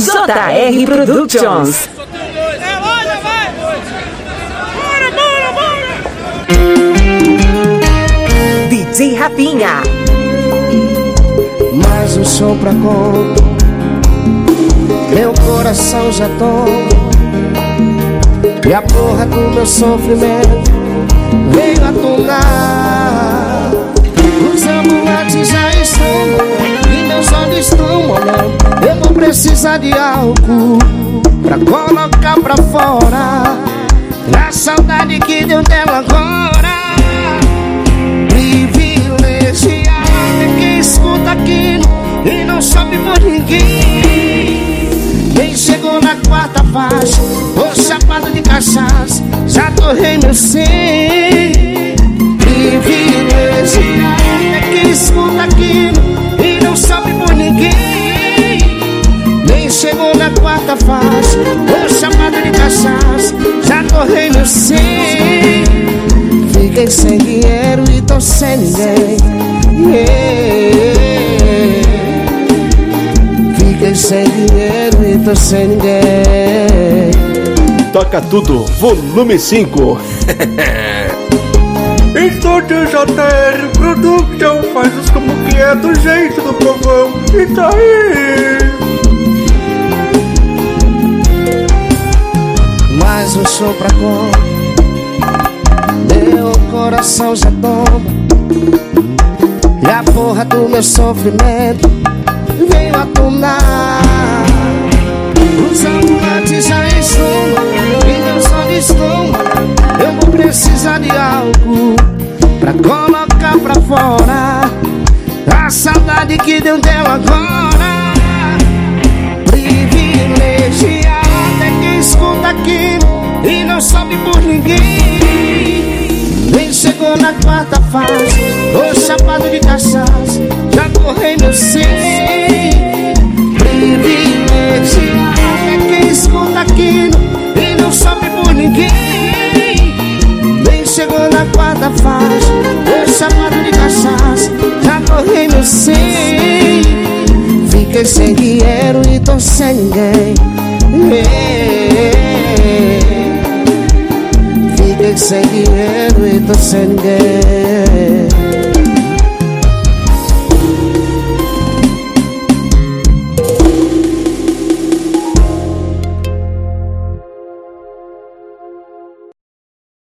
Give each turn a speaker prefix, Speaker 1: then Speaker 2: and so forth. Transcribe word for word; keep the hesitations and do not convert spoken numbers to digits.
Speaker 1: J R Productions. D J Rapinha.
Speaker 2: Mais um som pra conta, meu coração já toma, e a porra do meu sofrimento veio atunar. Os ambulantes já estão e meus olhos estão molhando. Eu vou precisar de álcool pra colocar pra fora a saudade que deu dela agora. Privilegiado é quem escuta aquilo e não sobe por ninguém. Quem chegou na quarta faixa, ô chapado de cachaça, já torrei meu ser. Privilegiado é quem escuta aquilo e não sobe por ninguém. Nem chegou na quarta faixa, ô chapado de cachaça, já torrei meu ser. Fiquei sem dinheiro e tô sem ninguém. Yeah. Fiquei sem dinheiro e tô sem ninguém.
Speaker 3: Toca tudo, volume cinco.
Speaker 4: Estúdio J R Production, faz os como que é do jeito do povão. Isso aí.
Speaker 2: Mais um som pra conta, meu coração já toma, e a porra do meu sofrimento veio atunar. Os ambulantes já estão e meus olhos estão. Eu vou precisar de algo pra colocar pra fora a saudade que deu dela agora. Privilegiado é quem escuta aquilo e não sobe por ninguém. Nem chegou na quarta fase, ô chapado de cachaça, já torrei meu ser. Privilegiado é quem escuta aquilo e não sobe por ninguém. Nem chegou na quarta fase, ô chapado de cachaça, já torrei meu ser. Fiquei sem dinheiro e tô sem ninguém. Yeah. Fiquei sem dinheiro e tô sem ninguém.